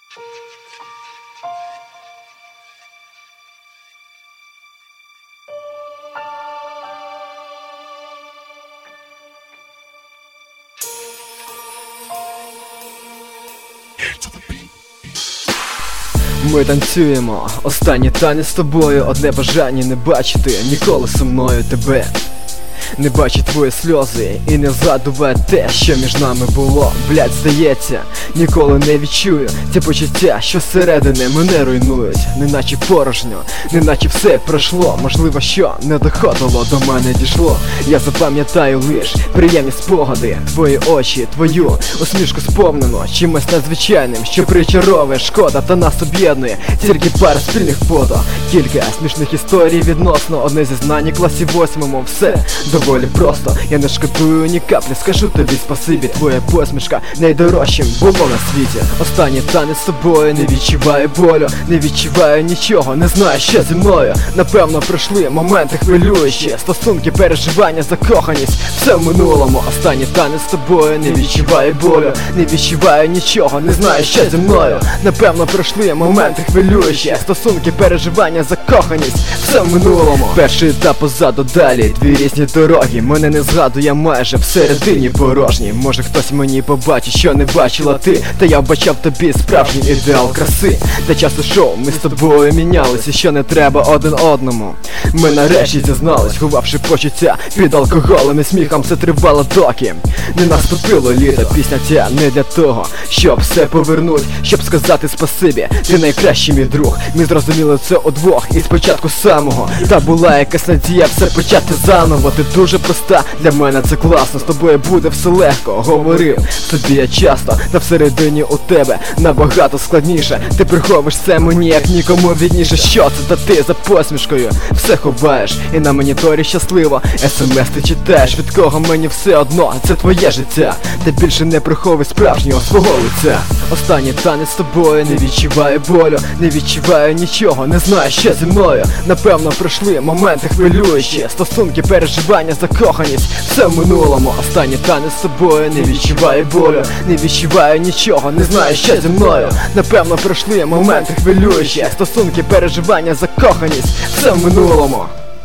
Ми танцюємо, останній танець з тобою. Одне бажання не бачити ніколи зі мною тебе. Не бачить твої сльози і не згадувати те, що між нами було. Блядь, здається, ніколи не відчую ті почуття, що зсередини мене руйнують. Неначе порожньо, неначе все пройшло. Можливо, що не доходило, до мене дійшло. Я запам'ятаю лиш приємні спогади, твої очі, твою усмішку сповнено чимось надзвичайним, що причаровує. Шкода, та нас об'єднує тільки пара спільних фото. Кілька смішних історій відносно одне зізнання класі 8-му. Все доволі просто, я не шкодую ні каплі. Скажу тобі спасибі, твоя посмішка найдорожчим було на світі. Останній танець з тобою, не відчуваю болю, не відчуваю нічого, не знаю, що зі мною. Напевно, пройшли моменти хвилюючі, стосунки, переживання, закоханість, все в минулому. Останній танець з тобою, не відчуваю болю, не відчуваю нічого, не знаю, що зі мною. Напевно, пройшли моменти хвилюючі, стосунки, переживання, закоханість, все в минулому. Перший етап позаду, далі дві різні дороги. Мене не згадує майже всередині порожній. Може хтось мені побачить, що не бачила ти, та я вбачав тобі справжній ідеал краси. Та час ішов, ми з тобою мінялися, що не треба один одному. Ми нарешті зізнались, ховавши почуття під алкоголем і сміхом. Це тривало доки не наступило літо. Пісня ця не для того, щоб все повернуть, щоб сказати спасибі, ти найкращий мій друг. Ми зрозуміли це удвох і спочатку самого. Та була якась надія все почати заново. Ти дуже проста, для мене це класно. З тобою буде все легко, говорив тобі я часто. Та всередині у тебе набагато складніше. Ти приховуєш це мені як нікому відніше. Що це? Та ти за посмішкою все ховаєш і на моніторі щасливо СМС ти читаєш. Від кого мені все одно, це твоє життя. Ти більше не приховуй справжнього свого лиця. Останній танець з тобою, не відчуваю болю, не відчуваю нічого, не знаю, що зі мною. Напевно, пройшли моменти хвилюючі, стосунки, переживання, закоханість, все в минулому. Останній танець з тобою, не відчуваю болю, не відчуваю нічого, не знаю, що зі мною. Напевно, пройшли моменти хвилюючі, стосунки, переживання, закоханість, все в минулому.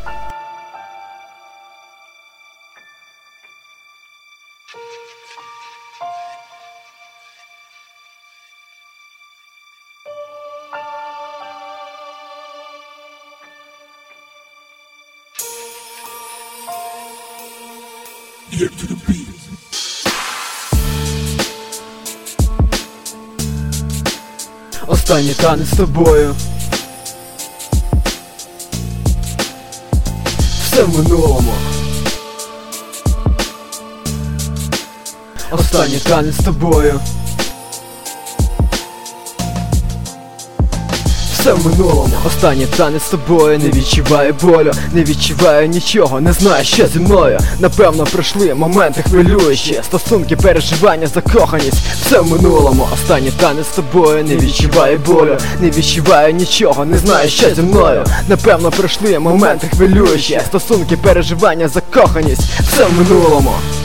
Останній танець з тобою, все в минулому. Останній танець з тобою, все в минулому. Останній танець з тобою, не відчуваю болю, не відчуваю нічого, не знаю, що зі мною. Напевно, пройшли моменти хвилюючі, стосунки, переживання, закоханість, все в минулому. Останній танець з тобою, не відчуваю болю, не відчуваю нічого, не знаю, що зі мною. Напевно, пройшли моменти хвилюючі, стосунки, переживання, закоханість, все в минулому.